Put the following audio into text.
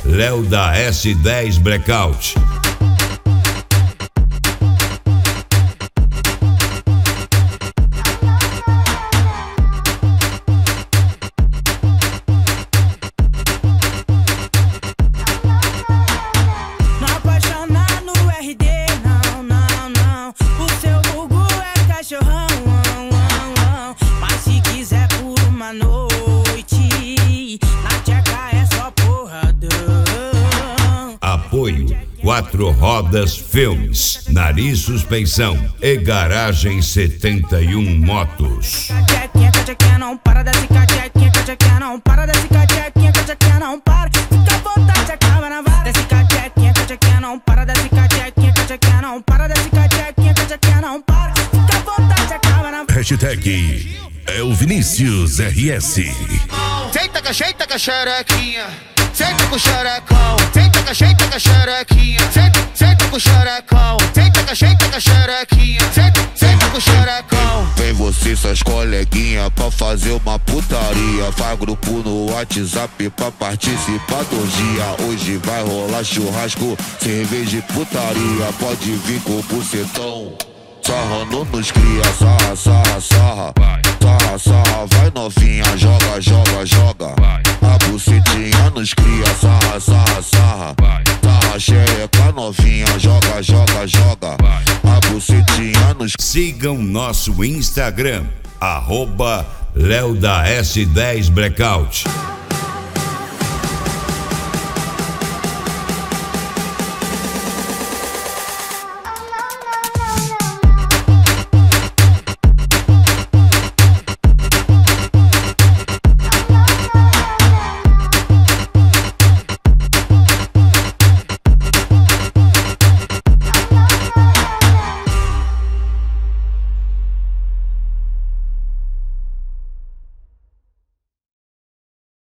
Léo da S10 Blackout. Apoio 4 Rodas Filmes, Nariz Suspensão e Garagem 71 Motos. Não para desse cachequinha, não para desse cachequinha, não para. Fica à vontade, acaba na vara. Desse cachequinha, não para desse cachequinha, não para desse cachequinha, não para. Fica à vontade, acaba na vara. Hashtag é o Vinícius RS. Senta com a xerequinha, senta com o xerecão. Senta com a xerequinha, senta com o xerecão. Senta com a xerequinha, senta com o xerecão. Vem você e suas coleguinhas pra fazer uma putaria. Faz grupo no WhatsApp pra participar do dia. Hoje vai rolar churrasco, cerveja e putaria. Pode vir com o bucetão, sarrando nos cria. Sarra, sarra, sarra, sarra, sarra. Vai novinha, joga, joga, joga. A bucetinha nos cria. Sarra, sarra, sarra, sarra, xereca novinha. Joga, joga, joga. A bucetinha nos... Sigam nosso Instagram, @Léo da S10 Blackout.